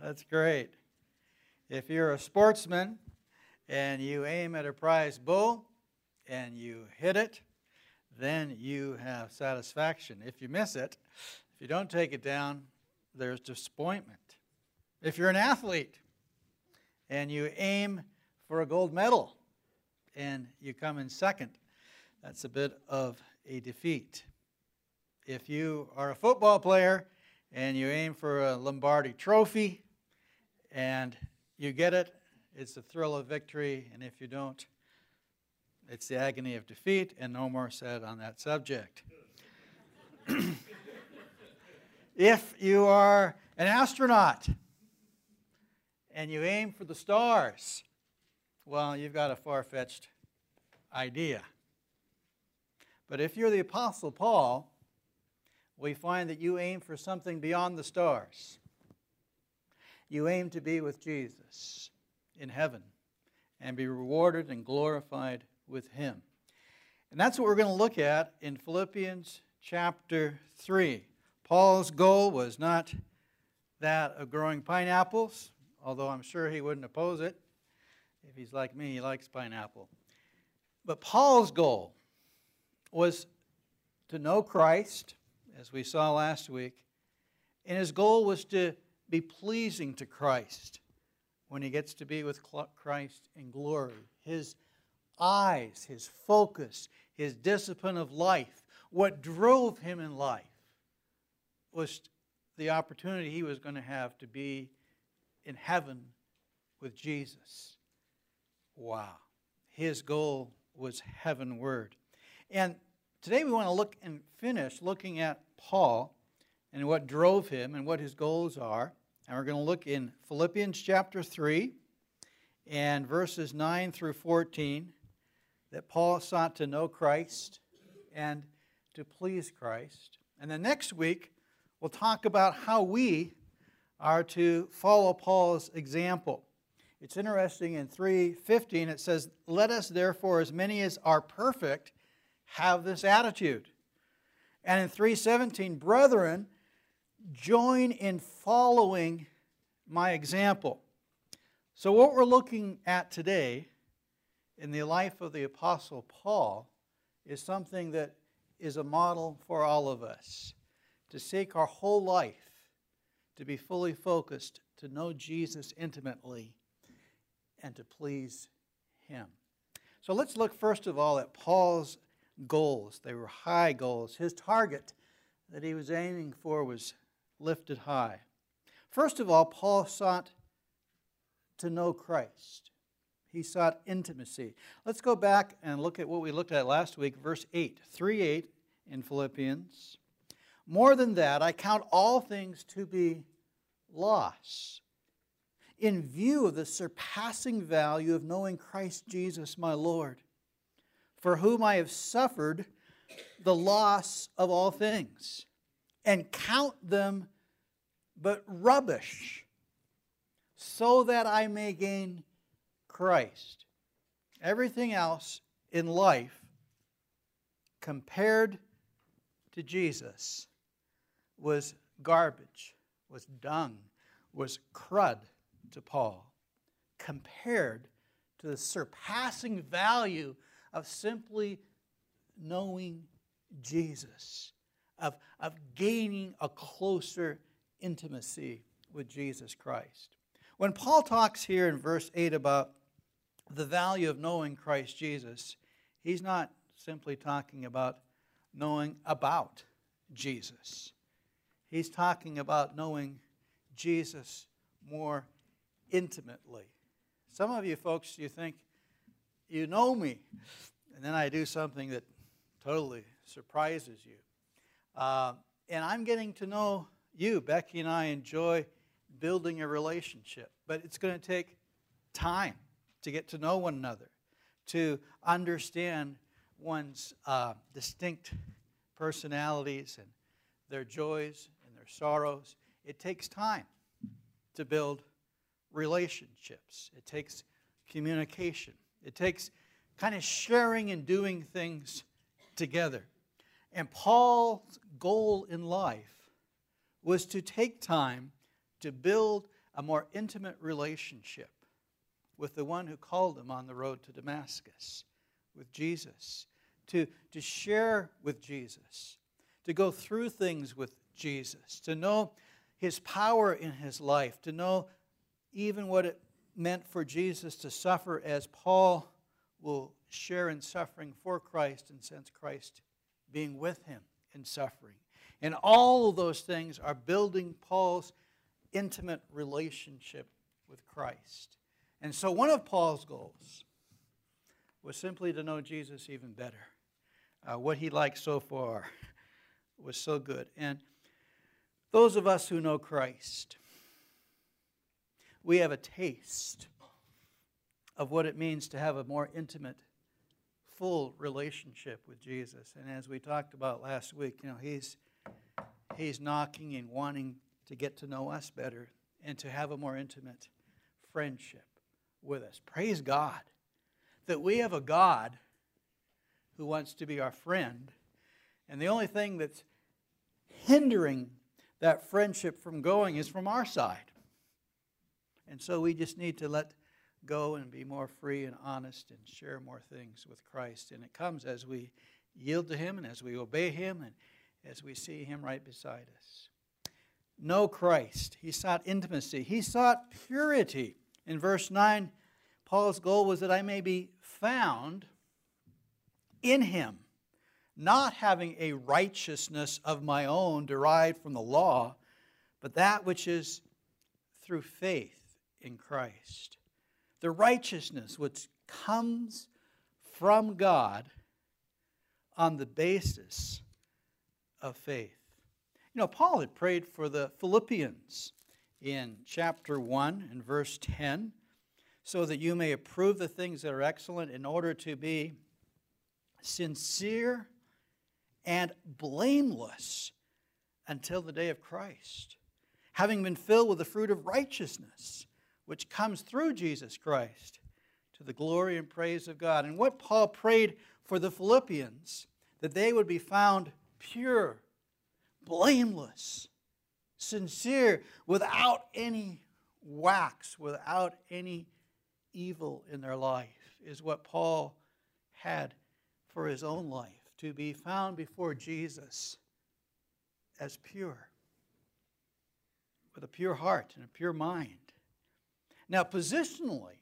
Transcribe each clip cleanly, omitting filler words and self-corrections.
That's great. If you're a sportsman and you aim at a prize bull and you hit it, then you have satisfaction. If you miss it, if you don't take it down, there's disappointment. If you're an athlete and you aim for a gold medal and you come in second, that's a bit of a defeat. If you are a football player and you aim for a Lombardi trophy and you get it, it's the thrill of victory, and if you don't, it's the agony of defeat, and no more said on that subject. If you are an astronaut and you aim for the stars, well, you've got a far-fetched idea. But if you're the Apostle Paul, we find that you aim for something beyond the stars. You aim to be with Jesus in heaven and be rewarded and glorified with Him. And that's what we're going to look at in Philippians chapter 3. Paul's goal was not that of growing pineapples, although I'm sure he wouldn't oppose it. If he's like me, he likes pineapple. But Paul's goal was to know Christ, as we saw last week, and his goal was to be pleasing to Christ when he gets to be with Christ in glory. His eyes, his focus, his discipline of life, what drove him in life was the opportunity he was going to have to be in heaven with Jesus. Wow. His goal was heavenward. And today we want to look and finish looking at Paul and what drove him and what his goals are. And we're going to look in Philippians chapter 3 and verses 9 through 14 that Paul sought to know Christ and to please Christ. And then next week we'll talk about how we are to follow Paul's example. It's interesting, in 3:15 it says, "Let us therefore, as many as are perfect, have this attitude." And in 3:17, "Brethren, join in following my example." So what we're looking at today in the life of the Apostle Paul is something that is a model for all of us, to seek our whole life to be fully focused, to know Jesus intimately, and to please Him. So let's look first of all at Paul's goals. They were high goals. His target that he was aiming for was lifted high. First of all, Paul sought to know Christ. He sought intimacy. Let's go back and look at what we looked at last week, verse 8, 3:8 in Philippians. "More than that, I count all things to be loss, in view of the surpassing value of knowing Christ Jesus my Lord, for whom I have suffered the loss of all things, and count them but rubbish, so that I may gain Christ." Everything else in life compared to Jesus was garbage, was dung, was crud to Paul, compared to the surpassing value of simply knowing Jesus, of gaining a closer intimacy with Jesus Christ. When Paul talks here in verse 8 about the value of knowing Christ Jesus, he's not simply talking about knowing about Jesus. He's talking about knowing Jesus more intimately. Some of you folks, you think, you know me, and then I do something that totally surprises you. And I'm getting to know you. Becky and I enjoy building a relationship, but it's going to take time to get to know one another, to understand one's distinct personalities and their joys and their sorrows. It takes time to build relationships. It takes communication. It takes kind of sharing and doing things together. And Paul's goal in life was to take time to build a more intimate relationship with the one who called him on the road to Damascus, with Jesus, to share with Jesus, to go through things with Jesus, to know his power in his life, to know even what it meant for Jesus to suffer, as Paul will share in suffering for Christ, and since Christ being with him in suffering. And all of those things are building Paul's intimate relationship with Christ. And so one of Paul's goals was simply to know Jesus even better. What he liked so far was so good. And those of us who know Christ, we have a taste of what it means to have a more intimate, full relationship with Jesus. And as we talked about last week, he's knocking and wanting to get to know us better and to have a more intimate friendship with us. Praise God that we have a God who wants to be our friend. And the only thing that's hindering that friendship from going is from our side. And so we just need to let go and be more free and honest and share more things with Christ. And it comes as we yield to him and as we obey him and as we see him right beside us. Know Christ. He sought intimacy. He sought purity. In verse 9, Paul's goal was that I may be found in him, not having a righteousness of my own derived from the law, but that which is through faith in Christ. The righteousness which comes from God on the basis of faith. Paul had prayed for the Philippians in chapter 1 and verse 10, so that you may approve the things that are excellent, in order to be sincere and blameless until the day of Christ, having been filled with the fruit of righteousness, which comes through Jesus Christ, to the glory and praise of God. And what Paul prayed for the Philippians, that they would be found pure, blameless, sincere, without any wax, without any evil in their life, is what Paul had for his own life, to be found before Jesus as pure, with a pure heart and a pure mind. Now, positionally,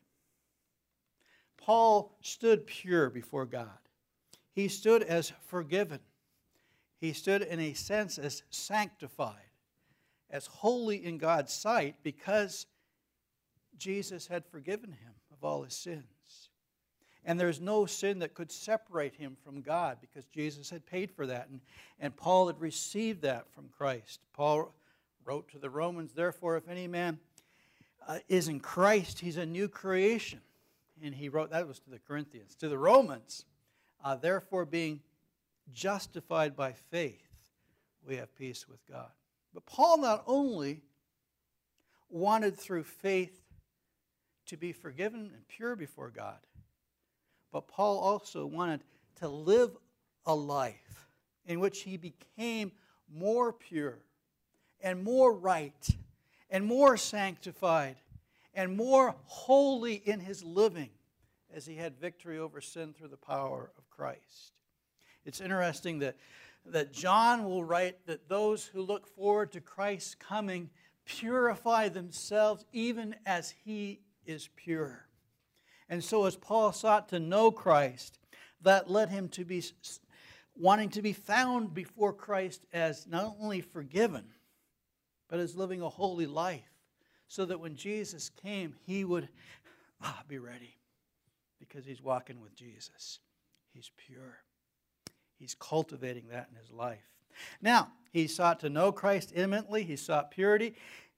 Paul stood pure before God. He stood as forgiven. He stood in a sense as sanctified, as holy in God's sight, because Jesus had forgiven him of all his sins. And there's no sin that could separate him from God, because Jesus had paid for that. And Paul had received that from Christ. Paul wrote to the Romans, therefore, if any man is in Christ, he's a new creation. And he wrote, that was to the Corinthians. To the Romans, therefore, being justified by faith, we have peace with God. But Paul not only wanted through faith to be forgiven and pure before God, but Paul also wanted to live a life in which he became more pure and more right and more sanctified and more holy in his living as he had victory over sin through the power of Christ. It's interesting that John will write that those who look forward to Christ's coming purify themselves even as he is pure. And so as Paul sought to know Christ, that led him to be wanting to be found before Christ as not only forgiven, but as living a holy life, so that when Jesus came, he would be ready, because he's walking with Jesus. He's pure. He's cultivating that in his life. Now, he sought to know Christ intimately. He sought purity.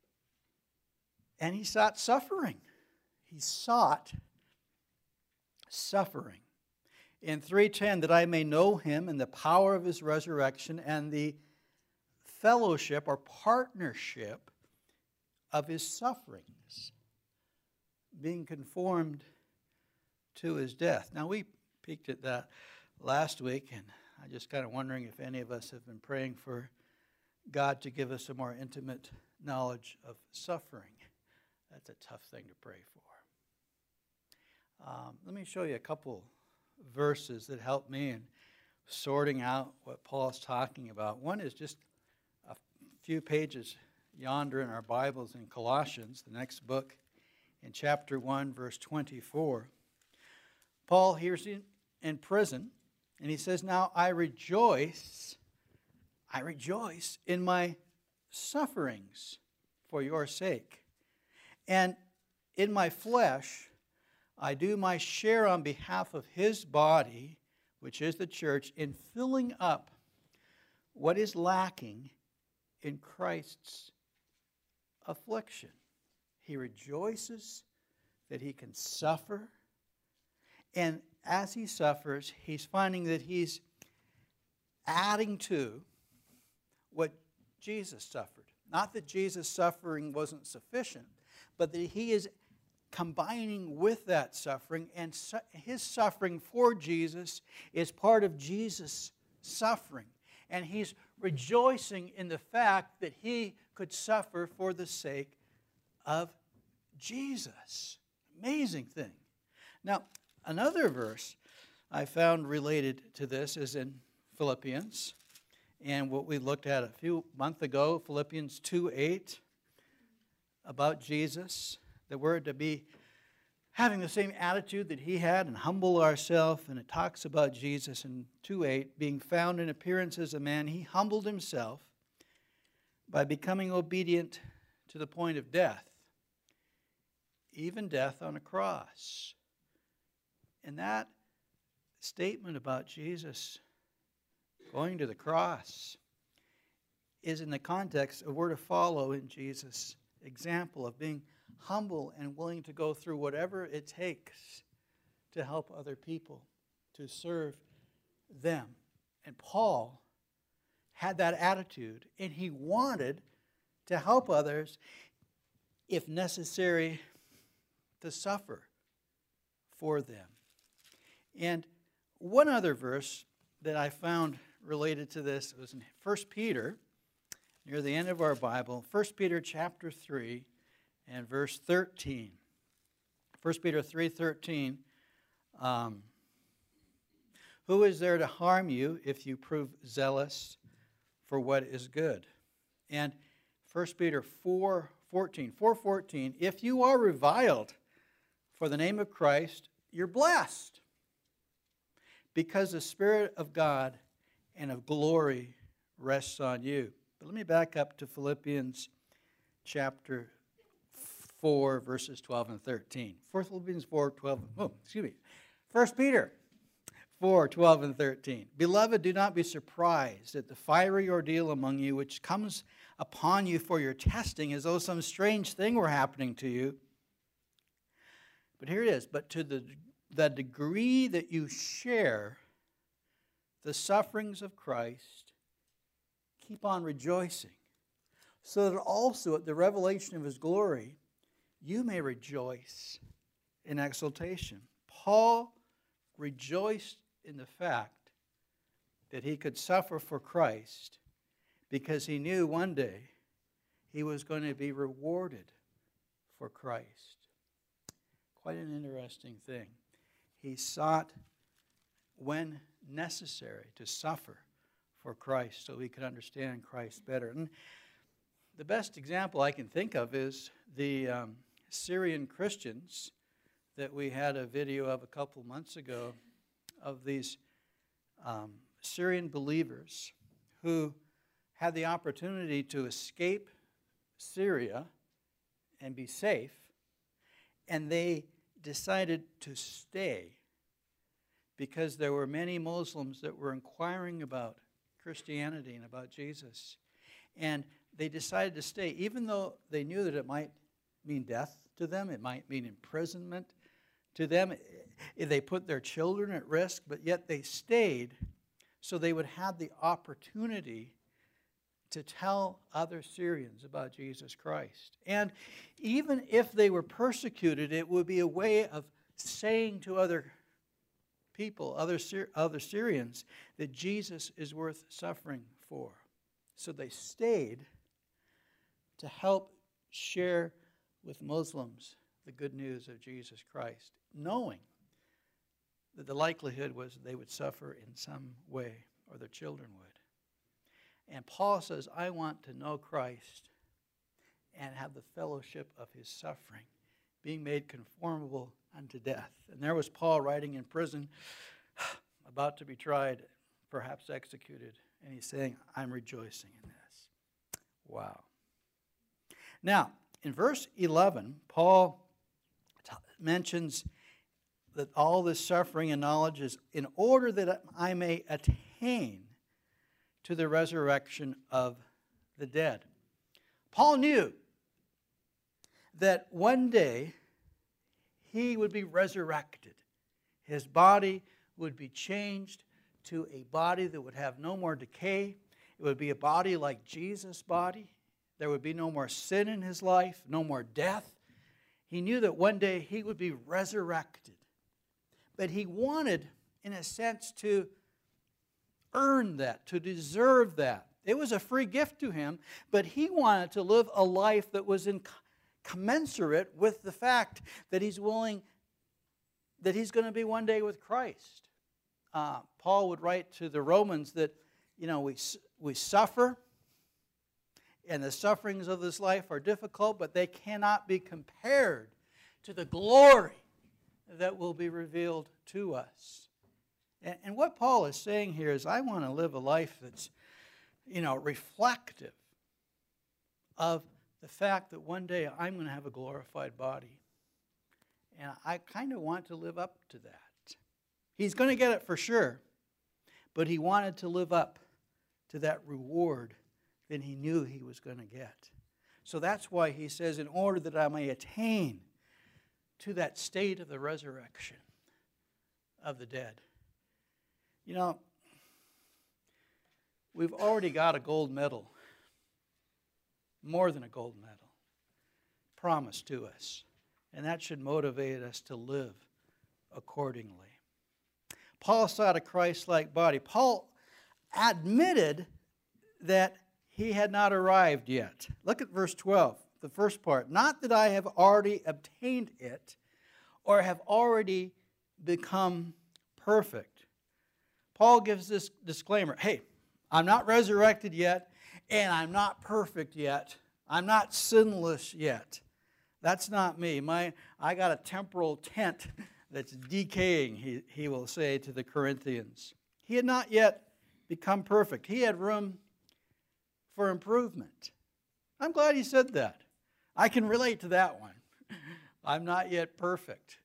And he sought suffering. He sought suffering. In 3:10, that I may know him and the power of his resurrection and the fellowship or partnership of his sufferings, being conformed to his death. Now, we peeked at that last week, and I'm just kind of wondering if any of us have been praying for God to give us a more intimate knowledge of suffering. That's a tough thing to pray for. Let me show you a couple verses that help me in sorting out what Paul's talking about. One is just a few pages yonder in our Bibles in Colossians, the next book, in chapter 1, verse 24. Paul here's in prison, and he says, "Now I rejoice in my sufferings for your sake. And in my flesh, I do my share on behalf of his body, which is the church, in filling up what is lacking in Christ's affliction." He rejoices that he can suffer. And as he suffers, he's finding that he's adding to what Jesus suffered. Not that Jesus' suffering wasn't sufficient, but that he is combining with that suffering, and his suffering for Jesus is part of Jesus' suffering. And he's rejoicing in the fact that he could suffer for the sake of Jesus. Amazing thing. Now, another verse I found related to this is in Philippians, and what we looked at a few months ago, Philippians 2:8, about Jesus, that we're to be having the same attitude that he had and humble ourselves. And it talks about Jesus in 2:8, being found in appearance as a man, he humbled himself by becoming obedient to the point of death, even death on a cross. And that statement about Jesus going to the cross is in the context of we're to follow in Jesus' example of being humble and willing to go through whatever it takes to help other people, to serve them. And Paul had that attitude, and he wanted to help others, if necessary, to suffer for them. And one other verse that I found related to this was in 1 Peter, near the end of our Bible, 1 Peter chapter 3 and verse 13. 1 Peter 3:13, who is there to harm you if you prove zealous for what is good? And 1 Peter 4:14, if you are reviled for the name of Christ, you're blessed, because the Spirit of God and of glory rests on you. But let me back up to Philippians chapter 4, verses 12 and 13. 1 Peter 4, 12 and 13. Beloved, do not be surprised at the fiery ordeal among you, which comes upon you for your testing, as though some strange thing were happening to you. But here it is. But to the degree that you share the sufferings of Christ, keep on rejoicing, so that also at the revelation of his glory, you may rejoice in exultation. Paul rejoiced in the fact that he could suffer for Christ because he knew one day he was going to be rewarded for Christ. Quite an interesting thing. He sought, when necessary, to suffer for Christ so he could understand Christ better. And the best example I can think of is the Syrian Christians that we had a video of a couple months ago, of these Syrian believers who had the opportunity to escape Syria and be safe, and they decided to stay because there were many Muslims that were inquiring about Christianity and about Jesus. And they decided to stay, even though they knew that it might mean death to them, it might mean imprisonment to them. They put their children at risk, but yet they stayed so they would have the opportunity to tell other Syrians about Jesus Christ. And even if they were persecuted, it would be a way of saying to other people, other Syrians, that Jesus is worth suffering for. So they stayed to help share with Muslims the good news of Jesus Christ, knowing that the likelihood was they would suffer in some way, or their children would. And Paul says, I want to know Christ and have the fellowship of his suffering, being made conformable unto death. And there was Paul writing in prison, about to be tried, perhaps executed. And he's saying, I'm rejoicing in this. Wow. Now, in verse 11, Paul mentions that all this suffering and knowledge is in order that I may attain to the resurrection of the dead. Paul knew that one day he would be resurrected. His body would be changed to a body that would have no more decay. It would be a body like Jesus' body. There would be no more sin in his life, no more death. He knew that one day he would be resurrected. But he wanted, in a sense, to earn that, to deserve that. It was a free gift to him, but he wanted to live a life that was commensurate with the fact that he's willing, that he's going to be one day with Christ. Paul would write to the Romans that, we suffer, and the sufferings of this life are difficult, but they cannot be compared to the glory that will be revealed to us. And what Paul is saying here is, I want to live a life that's, reflective of the fact that one day I'm going to have a glorified body. And I kind of want to live up to that. He's going to get it for sure, but he wanted to live up to that reward that he knew he was going to get. So that's why he says, in order that I may attain to that state of the resurrection of the dead. We've already got a gold medal, more than a gold medal, promised to us. And that should motivate us to live accordingly. Paul sought a Christ-like body. Paul admitted that he had not arrived yet. Look at verse 12, the first part. Not that I have already obtained it or have already become perfect. Paul gives this disclaimer. Hey, I'm not resurrected yet, and I'm not perfect yet. I'm not sinless yet. That's not me. I got a temporal tent that's decaying, he will say to the Corinthians. He had not yet become perfect. He had room for improvement. I'm glad he said that. I can relate to that one. I'm not yet perfect.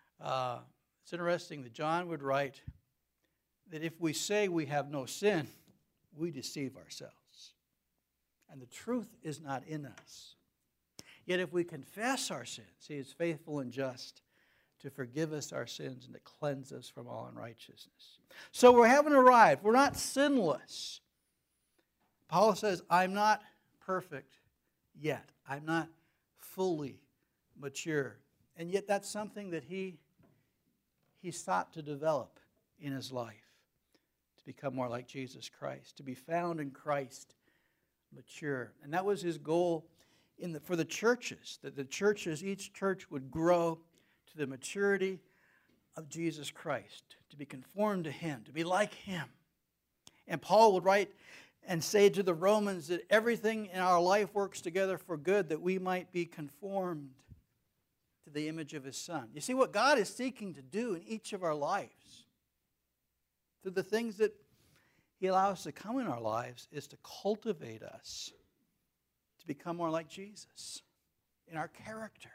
It's interesting that John would write that if we say we have no sin, we deceive ourselves. And the truth is not in us. Yet if we confess our sins, he is faithful and just to forgive us our sins and to cleanse us from all unrighteousness. So we haven't arrived. We're not sinless. Paul says, I'm not perfect yet. I'm not fully mature. And yet that's something that he sought to develop in his life, to become more like Jesus Christ, to be found in Christ, mature. And that was his goal for the churches, that the churches, each church would grow to the maturity of Jesus Christ, to be conformed to him, to be like him. And Paul would write and say to the Romans that everything in our life works together for good, that we might be conformed to the image of his Son. You see, what God is seeking to do in each of our lives, through the things that he allows to come in our lives, is to cultivate us to become more like Jesus in our character,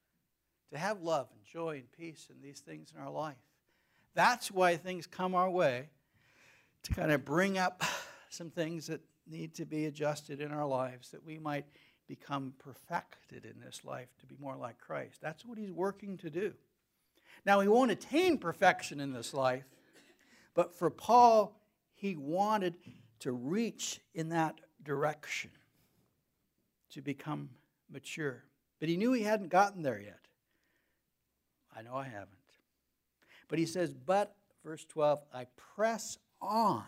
to have love and joy and peace and these things in our life. That's why things come our way, to kind of bring up some things that need to be adjusted in our lives, that we might become perfected in this life to be more like Christ. That's what he's working to do. Now, he won't attain perfection in this life, but for Paul, he wanted to reach in that direction, to become mature. But he knew he hadn't gotten there yet. I know I haven't. But he says, but, verse 12, I press on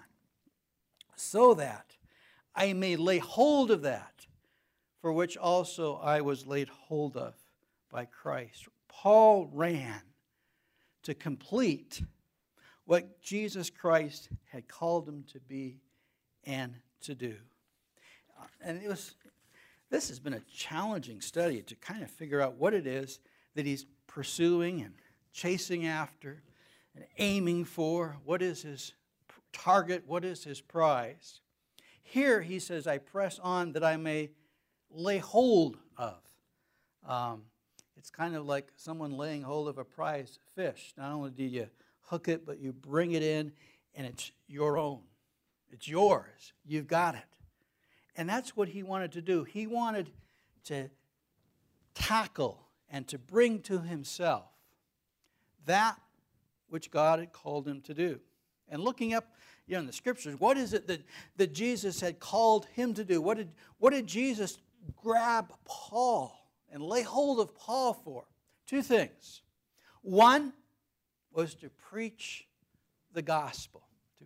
so that I may lay hold of that for which also I was laid hold of by Christ. Paul ran to complete what Jesus Christ had called him to be and to do. And this has been a challenging study to kind of figure out what it is that he's pursuing and chasing after and aiming for. What is his target? What is his prize? Here he says, I press on that I may lay hold of. It's kind of like someone laying hold of a prize fish. Not only do you hook it, but you bring it in and it's your own. It's yours. You've got it. And that's what he wanted to do. He wanted to tackle and to bring to himself that which God had called him to do. And looking up in the scriptures, what is it that Jesus had called him to do? What did Jesus grab Paul and lay hold of Paul for? Two things. One was to preach the gospel,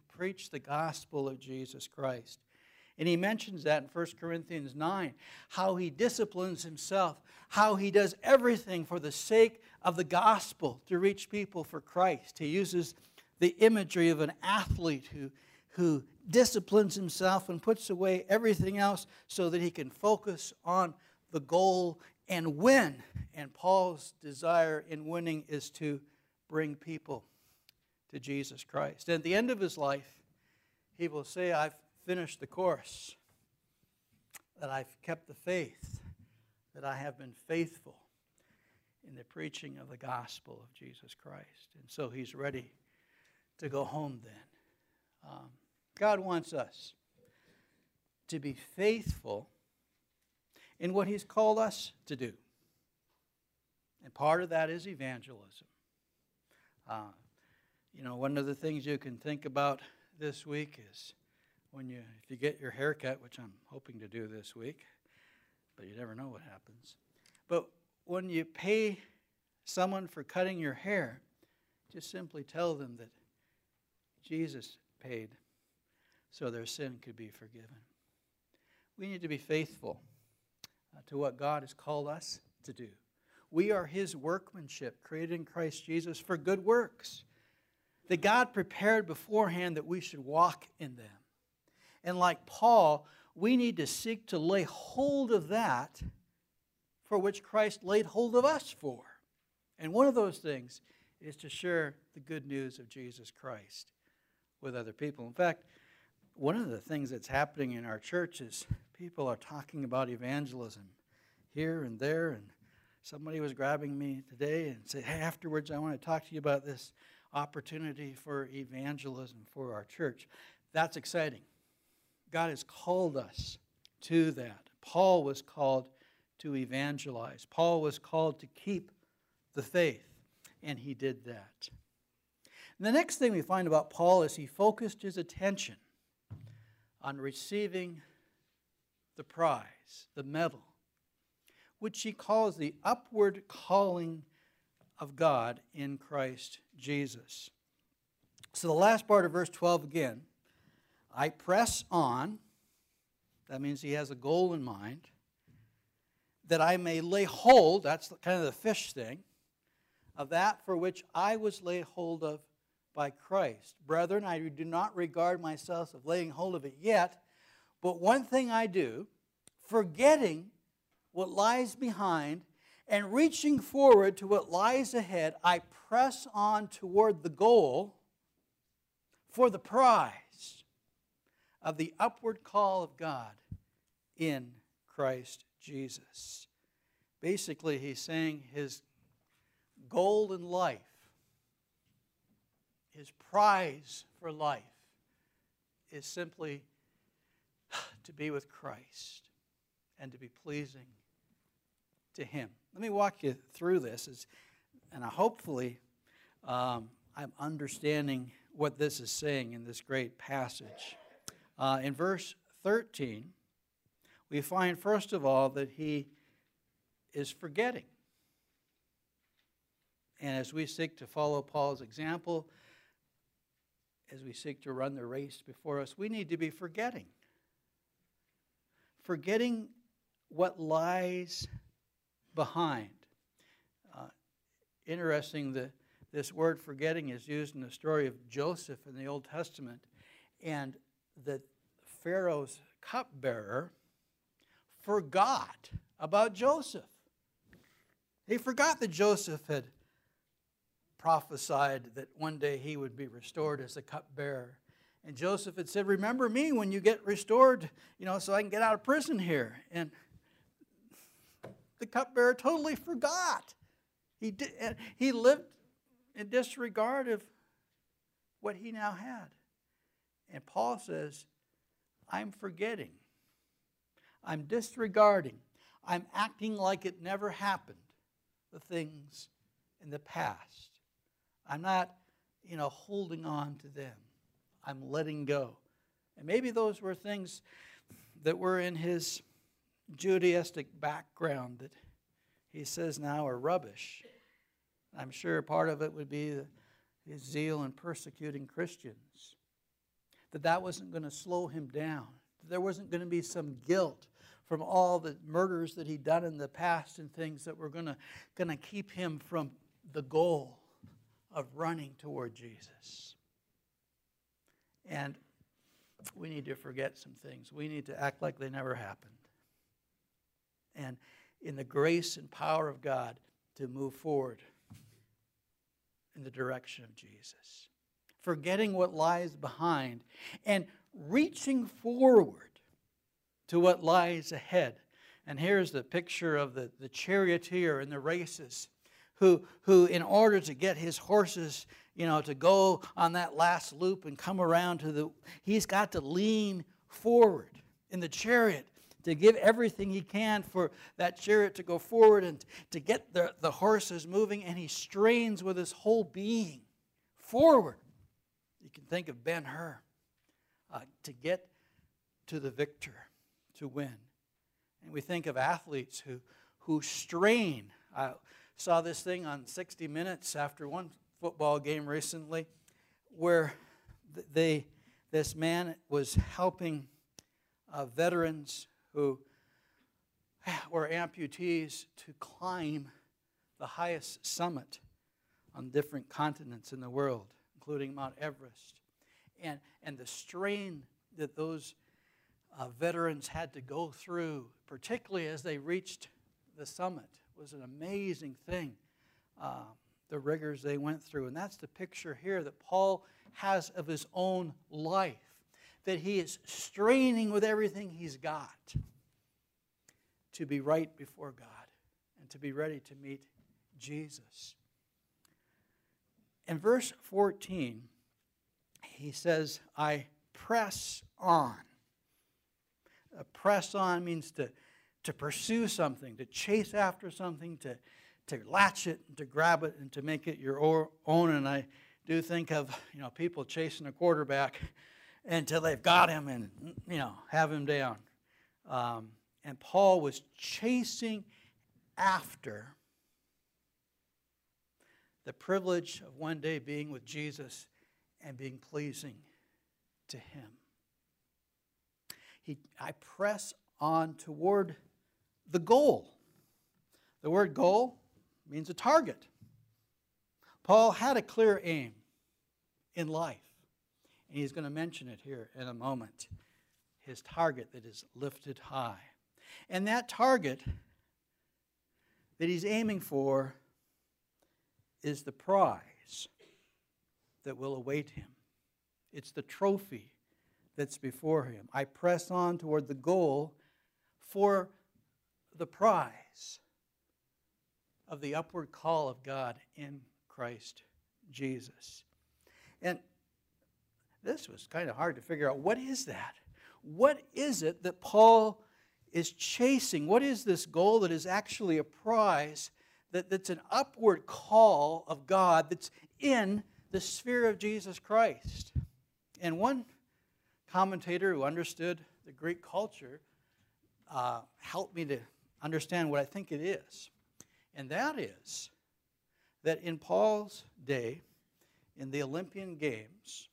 of Jesus Christ. And he mentions that in 1 Corinthians 9, how he disciplines himself, how he does everything for the sake of the gospel to reach people for Christ. He uses the imagery of an athlete who disciplines himself and puts away everything else so that he can focus on the goal and win. And Paul's desire in winning is to bring people to Jesus Christ. And at the end of his life, he will say, I've finished the course, that I've kept the faith, that I have been faithful in the preaching of the gospel of Jesus Christ. And so he's ready to go home then. God wants us to be faithful in what he's called us to do. And part of that is evangelism. One of the things you can think about this week is if you get your hair cut, which I'm hoping to do this week, but you never know what happens. But when you pay someone for cutting your hair, just simply tell them that Jesus paid so their sin could be forgiven. We need to be faithful to what God has called us to do. We are his workmanship, created in Christ Jesus for good works, that God prepared beforehand that we should walk in them. And like Paul, we need to seek to lay hold of that for which Christ laid hold of us for. And one of those things is to share the good news of Jesus Christ with other people. In fact, one of the things that's happening in our church is people are talking about evangelism here and there. And somebody was grabbing me today and said, hey, afterwards I want to talk to you about this opportunity for evangelism for our church. That's exciting. God has called us to that. Paul was called to evangelize. Paul was called to keep the faith, and he did that. And the next thing we find about Paul is he focused his attention on receiving the prize, the medal, which he calls the upward calling of God in Christ Jesus. So the last part of verse 12 again, I press on, that means he has a goal in mind, that I may lay hold, that's kind of the fish thing, of that for which I was laid hold of by Christ. Brethren, I do not regard myself of laying hold of it yet, but one thing I do, forgetting what lies behind and reaching forward to what lies ahead, I press on toward the goal for the prize of the upward call of God in Christ Jesus. Basically, he's saying his goal in life, his prize for life, is simply to be with Christ and to be pleasing to him. Let me walk you through this, and hopefully I'm understanding what this is saying in this great passage. In verse 13, we find, first of all, that he is forgetting. And as we seek to follow Paul's example, as we seek to run the race before us, we need to be forgetting. Forgetting what lies behind. interesting that this word forgetting is used in the story of Joseph in the Old Testament, and that Pharaoh's cupbearer forgot about Joseph. He forgot that Joseph had prophesied that one day he would be restored as the cupbearer. And Joseph had said, remember me when you get restored, so I can get out of prison here. And the cupbearer totally forgot. He lived in disregard of what he now had. And Paul says, I'm forgetting. I'm disregarding. I'm acting like it never happened, the things in the past. I'm not, holding on to them. I'm letting go. And maybe those were things that were in his Judaistic background that he says now are rubbish. I'm sure part of it would be his zeal in persecuting Christians. That wasn't going to slow him down. There wasn't going to be some guilt from all the murders that he'd done in the past and things that were going to keep him from the goal of running toward Jesus. And we need to forget some things. We need to act like they never happened. And in the grace and power of God to move forward in the direction of Jesus. Forgetting what lies behind and reaching forward to what lies ahead. And here's the picture of the charioteer in the races who in order to get his horses, to go on that last loop and come around he's got to lean forward in the chariot to give everything he can for that chariot to go forward and to get the horses moving, and he strains with his whole being forward. You can think of Ben-Hur, to get to the victor, to win. And we think of athletes who strain. I saw this thing on 60 Minutes after one football game recently where this man was helping veterans who were amputees to climb the highest summit on different continents in the world, including Mount Everest. And the strain that those veterans had to go through, particularly as they reached the summit, was an amazing thing, the rigors they went through. And that's the picture here that Paul has of his own life, that he is straining with everything he's got to be right before God and to be ready to meet Jesus. In verse 14, he says, I press on. Press on means to pursue something, to chase after something, to latch it, to grab it, and to make it your own. And I do think of, people chasing a quarterback until they've got him and, have him down. And Paul was chasing after the privilege of one day being with Jesus and being pleasing to him. I press on toward the goal. The word goal means a target. Paul had a clear aim in life, and he's going to mention it here in a moment. His target that is lifted high. And that target that he's aiming for is the prize that will await him. It's the trophy that's before him. I press on toward the goal for the prize of the upward call of God in Christ Jesus. And this was kind of hard to figure out. What is that? What is it that Paul is chasing? What is this goal that is actually a prize that's an upward call of God that's in the sphere of Jesus Christ? And one commentator who understood the Greek culture helped me to understand what I think it is. And that is that in Paul's day, in the Olympian Games,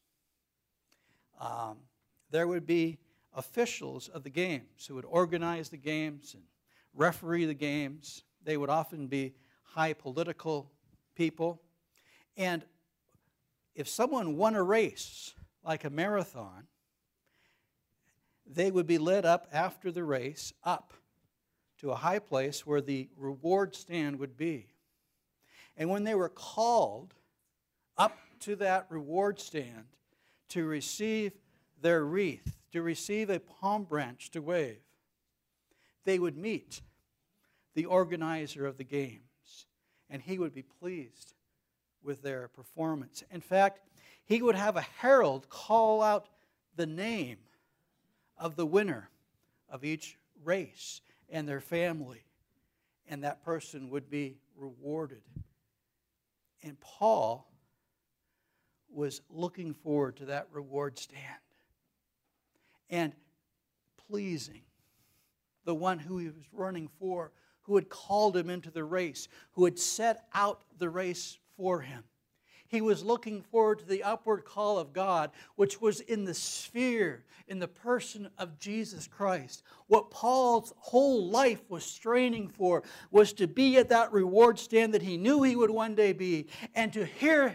there would be officials of the games who would organize the games and referee the games. They would often be high political people. And if someone won a race, like a marathon, they would be led up after the race, up to a high place where the reward stand would be. And when they were called up to that reward stand to receive their wreath, to receive a palm branch to wave, they would meet the organizer of the games, and he would be pleased with their performance. In fact, he would have a herald call out the name of the winner of each race and their family, and that person would be rewarded. And Paul was looking forward to that reward stand and pleasing the one who he was running for, who had called him into the race, who had set out the race for him. He was looking forward to the upward call of God, which was in the sphere, in the person of Jesus Christ. What Paul's whole life was straining for was to be at that reward stand that he knew he would one day be, and to hear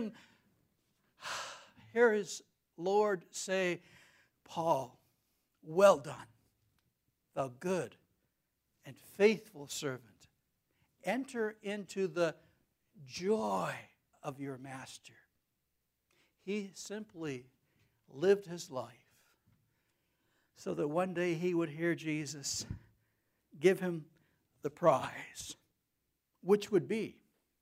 his Lord say, "Paul, well done, thou good and faithful servant. Enter into the joy of your master." He simply lived his life so that one day he would hear Jesus give him the prize, which would be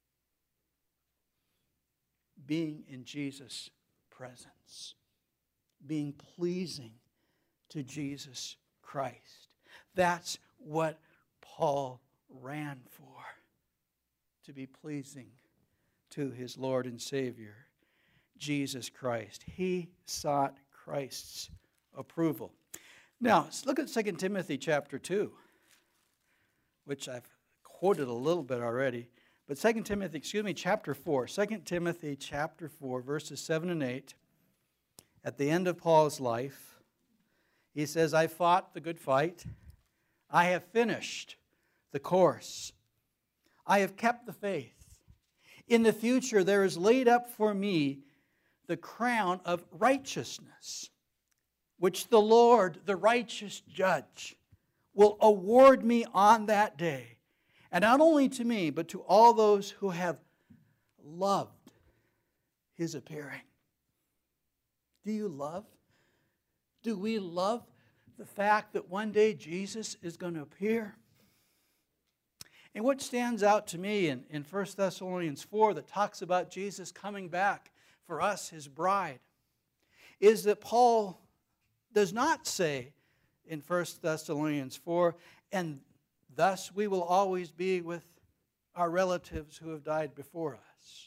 being in Jesus' presence, being pleasing to Jesus Christ. That's what Paul ran for, to be pleasing to his Lord and Savior, Jesus Christ. He sought Christ's approval. Now, let's look at 2 Timothy chapter 2, which I've quoted a little bit already. But 2 Timothy, chapter 4. 2 Timothy chapter 4, verses 7 and 8. At the end of Paul's life, he says, "I fought the good fight. I have finished the course. I have kept the faith. In the future there is laid up for me the crown of righteousness, which the Lord, the righteous judge, will award me on that day. And not only to me, but to all those who have loved his appearing." Do you love? Do we love the fact that one day Jesus is going to appear? And what stands out to me in 1 Thessalonians 4 that talks about Jesus coming back for us, his bride, is that Paul does not say in 1 Thessalonians 4, "And thus we will always be with our relatives who have died before us."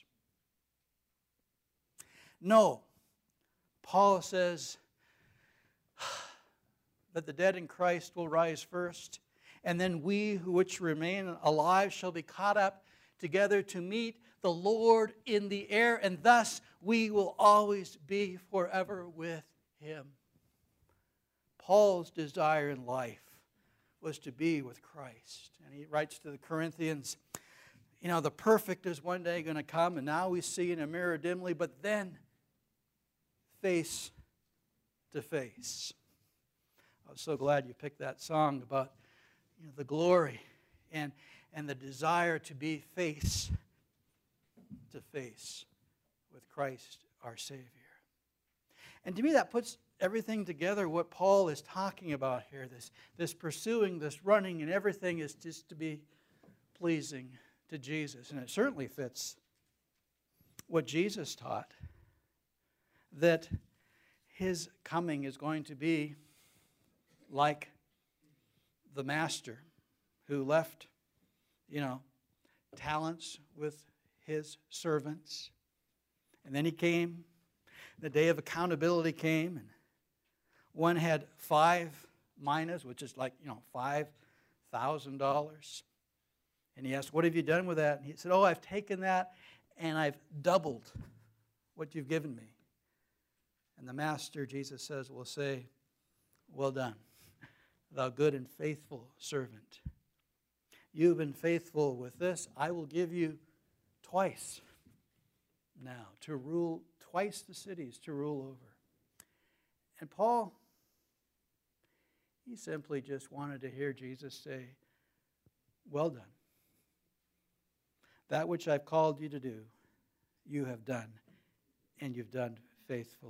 No, Paul says that the dead in Christ will rise first, and then we which remain alive shall be caught up together to meet the Lord in the air, and thus we will always be forever with him. Paul's desire in life was to be with Christ. And he writes to the Corinthians, the perfect is one day going to come, and now we see in a mirror dimly, but then face to face. I was so glad you picked that song about the glory and the desire to be face to face with Christ our Savior. And to me that puts everything together, what Paul is talking about here, this pursuing, this running, and everything is just to be pleasing to Jesus. And it certainly fits what Jesus taught, that his coming is going to be like the master who left, talents with his servants. And then he came, the day of accountability came, and one had 5 minas, which is like, $5,000. And he asked, "What have you done with that?" And he said, "Oh, I've taken that and I've doubled what you've given me." And the master, Jesus says, will say, "Well done, thou good and faithful servant. You've been faithful with this. I will give you twice now, to rule twice the cities to rule over. And Paul, he simply just wanted to hear Jesus say, well done. That which I've called you to do, you have done, and you've done faithfully.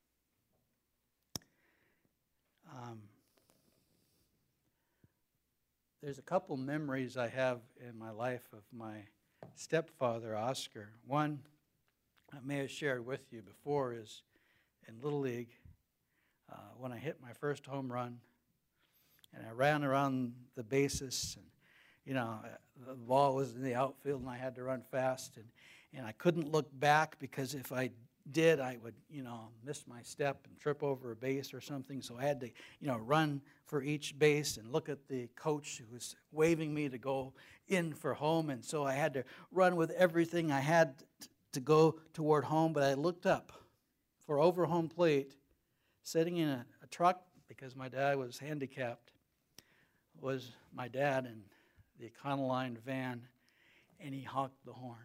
There's a couple memories I have in my life of my stepfather, Oscar. One I may have shared with you before is in Little League, when I hit my first home run, and I ran around the bases, and the ball was in the outfield, and I had to run fast, and I couldn't look back, because if I did, I would, miss my step and trip over a base or something. So I had to, run for each base and look at the coach who was waving me to go in for home. And so I had to run with everything I had to go toward home. But I looked up for over home plate, sitting in a truck, because my dad was handicapped, was my dad in the Econoline van, and he honked the horn.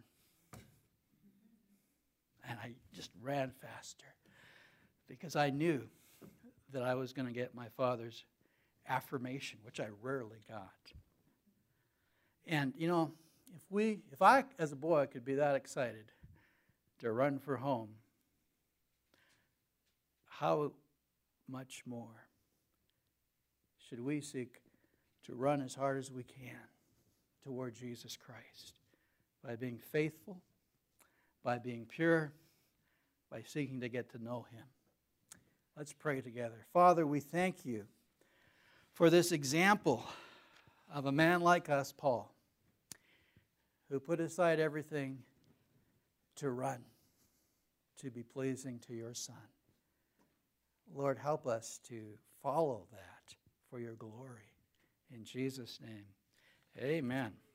And I just ran faster, because I knew that I was going to get my father's affirmation, which I rarely got. And, if I, as a boy, could be that excited to run for home, how much more should we seek to run as hard as we can toward Jesus Christ by being faithful, by being pure, by seeking to get to know Him. Let's pray together. Father, we thank you for this example of a man like us, Paul, who put aside everything to run, to be pleasing to your Son. Lord, help us to follow that for your glory. In Jesus' name, amen.